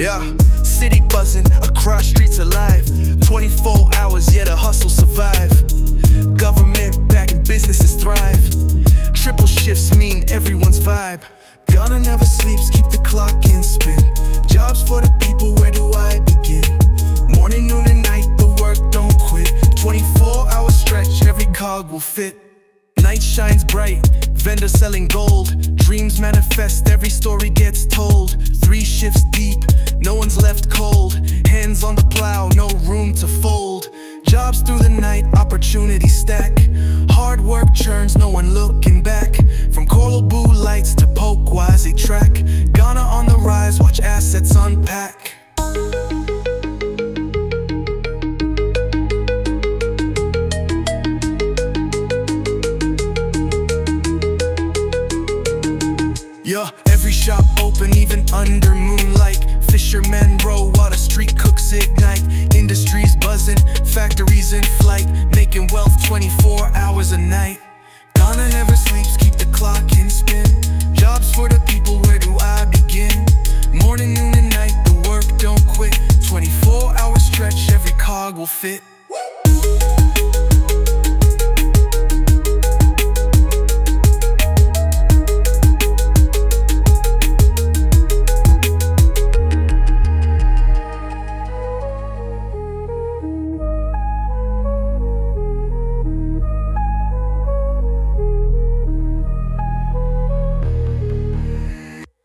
Yeah, city buzzing, across streets alive. 24 hours, yeah, the hustle survive. Government back and businesses thrive. Triple shifts mean everyone's vibe. Ghana never sleeps, keep the clock in spin. Jobs for the people, where do I begin? Morning, noon and night, the work don't quit. 24-hour stretch, every cog will fit. Night shines bright, vendors selling gold. Dreams manifest, every story gets told. 3 shifts deep, no one's left cold. Hands on the plow, no room to fold. Jobs through the night, opportunities stack. Hard work churns, no one looking back. From Coral Blue lights to Pokwase track. Ghana on the rise, watch assets unpack. Yeah, every shop open, even under moonlight. Fishermen